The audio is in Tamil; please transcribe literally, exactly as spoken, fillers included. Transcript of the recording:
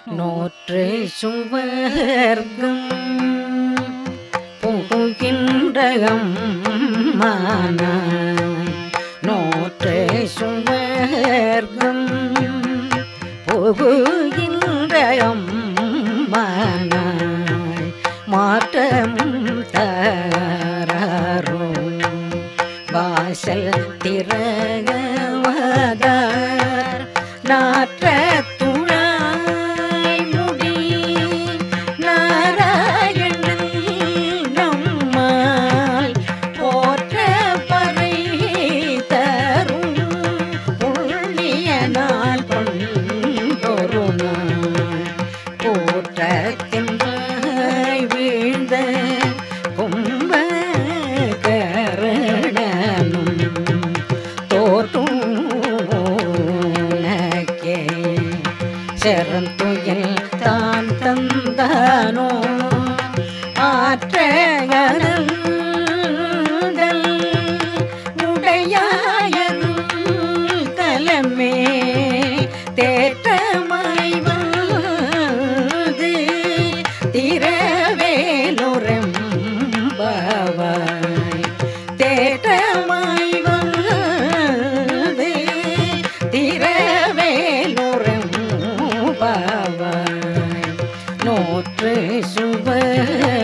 நோற்று சுவர்க்கம் புகுகின்றகம் மானாய் நோற்று சுவர்க்கம் புகுகின்றகம் மானாய் மாற்றம் தராரும் வாசல் திறகவதார் நாற்ற வீழ்ந்த கும்ப கரணனும் தோற்றுனக்கே செறந்துயல் தான் தந்தானோ ஆற்றகனல் உடையாயன் கலமே தேற்றமாய் வந்து திரவேலுரம்பாவாய் தேற்றமாய் வந்து திரவேலுரம்பாவாய் நோற்று சுவர்